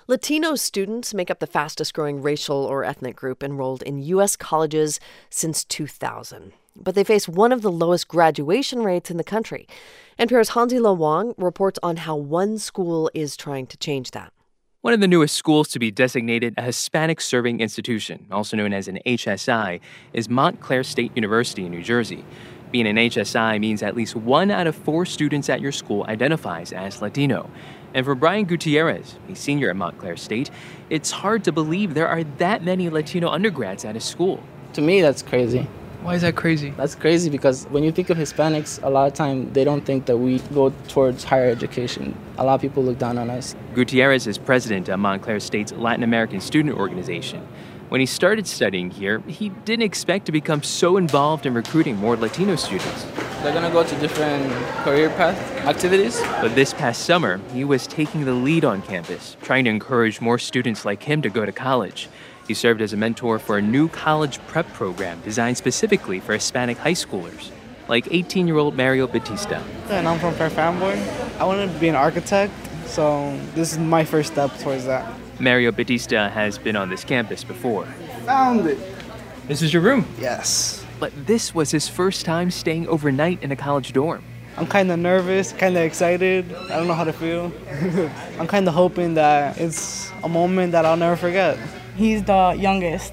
Latino students make up the fastest growing racial or ethnic group enrolled in U.S. colleges since 2000. But they face one of the lowest graduation rates in the country. NPR's Hansi-Lo Wang reports on how one school is trying to change that. One of the newest schools to be designated a Hispanic Serving Institution, also known as an HSI, is Montclair State University in New Jersey. Being an HSI means at least 1 out of 4 students at your school identifies as Latino. And for Brian Gutierrez, a senior at Montclair State, it's hard to believe there are that many Latino undergrads at his school. To me, that's crazy. Why is that crazy? That's crazy because when you think of Hispanics, a lot of time they don't think that we go towards higher education. A lot of people look down on us. Gutierrez is president of Montclair State's Latin American Student Organization. When he started studying here, he didn't expect to become so involved in recruiting more Latino students. They're going to go to different career path activities. But this past summer, he was taking the lead on campus, trying to encourage more students like him to go to college. He served as a mentor for a new college prep program designed specifically for Hispanic high schoolers, like 18-year-old Mario Batista. And I'm from Fairfax Amboy. I wanted to be an architect, so this is my first step towards that. Mario Batista has been on this campus before. Found it. This is your room? Yes. But this was his first time staying overnight in a college dorm. I'm kind of nervous, kind of excited. I don't know how to feel. I'm kind of hoping that it's a moment that I'll never forget. He's the youngest.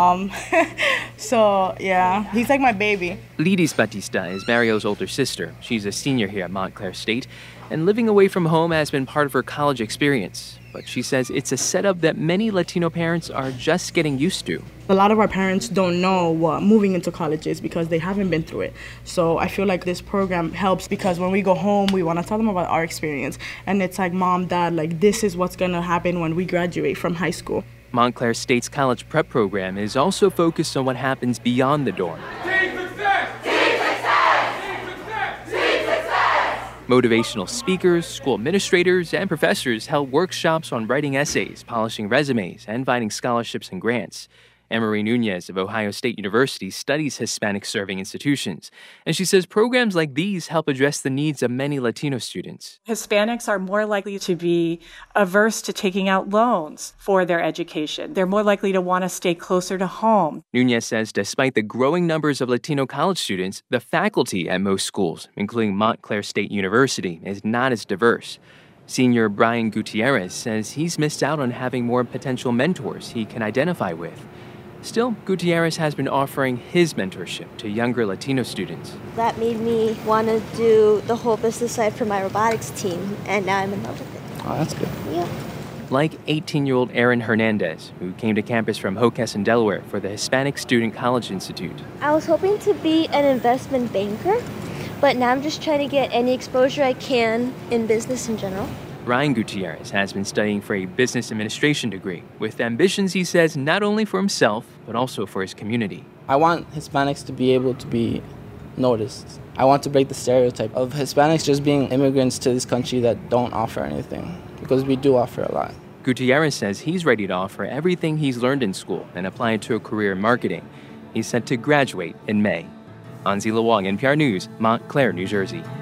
So, yeah, he's like my baby. Lidis Batista is Mario's older sister. She's a senior here at Montclair State, and living away from home has been part of her college experience. But she says it's a setup that many Latino parents are just getting used to. A lot of our parents don't know what moving into college is because they haven't been through it. So I feel like this program helps because when we go home, we want to tell them about our experience. And it's like, Mom, Dad, like this is what's going to happen when we graduate from high school. Montclair State's college prep program is also focused on what happens beyond the dorm. Team success! Team success! Team success! Team success! Motivational speakers, school administrators, and professors held workshops on writing essays, polishing resumes, and finding scholarships and grants. Emery Nunez of Ohio State University studies Hispanic serving institutions, and she says programs like these help address the needs of many Latino students. Hispanics are more likely to be averse to taking out loans for their education. They're more likely to want to stay closer to home. Nunez says despite the growing numbers of Latino college students, the faculty at most schools, including Montclair State University, is not as diverse. Senior Brian Gutierrez says he's missed out on having more potential mentors he can identify with. Still, Gutierrez has been offering his mentorship to younger Latino students. That made me want to do the whole business side for my robotics team, and now I'm in love with it. Oh, that's good. Yeah. Like 18-year-old Erin Hernandez, who came to campus from Hockessin, Delaware for the Hispanic Student College Institute. I was hoping to be an investment banker, but now I'm just trying to get any exposure I can in business in general. Ryan Gutierrez has been studying for a business administration degree, with ambitions, he says, not only for himself, but also for his community. I want Hispanics to be able to be noticed. I want to break the stereotype of Hispanics just being immigrants to this country that don't offer anything, because we do offer a lot. Gutierrez says he's ready to offer everything he's learned in school and apply it to a career in marketing. He's set to graduate in May. Hansi-Lo Wang, NPR News, Montclair, New Jersey.